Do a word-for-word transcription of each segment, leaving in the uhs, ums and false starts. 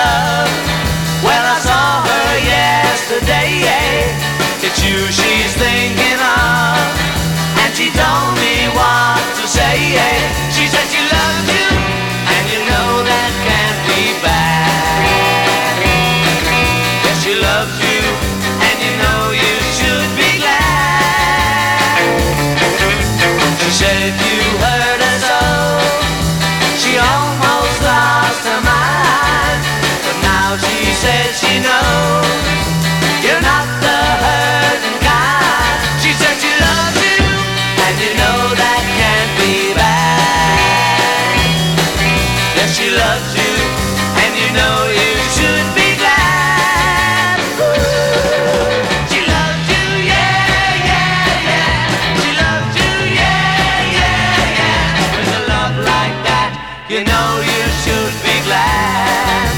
love. Well, I saw her yesterday. It's you she's thinking of, and she told me what to say. She said she loves you, and you know that can't be bad. Yes, she loves you, and you know you should be glad. She said if you hurt her so, she almost lost her mind. But now she says she knows you're not the hurting kind. She said she loves you, and you know that can't be bad. Yes, she loves you, and you know you should be glad. Ooh. She loves you, yeah, yeah, yeah. She loves you, yeah, yeah, yeah. With a love like that, you know you should be glad.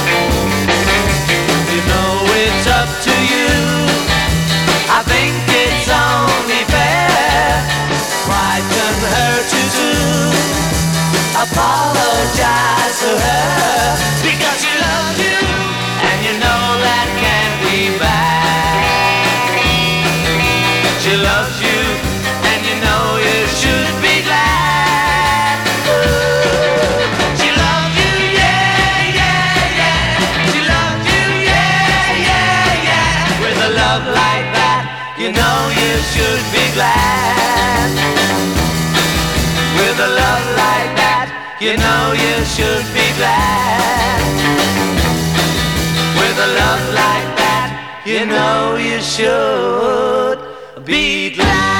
You know it's up to you. I think it's only fair. Frighten her too soon. Apologize to her because she loves you, and you know that can't be bad. She loves you, and you know you should be glad. Ooh. She loves you, yeah, yeah, yeah. She loves you, yeah, yeah, yeah. With a love like that, you know you should be glad. With a love like that, you know you should be glad. With a love like that, you know you should be glad.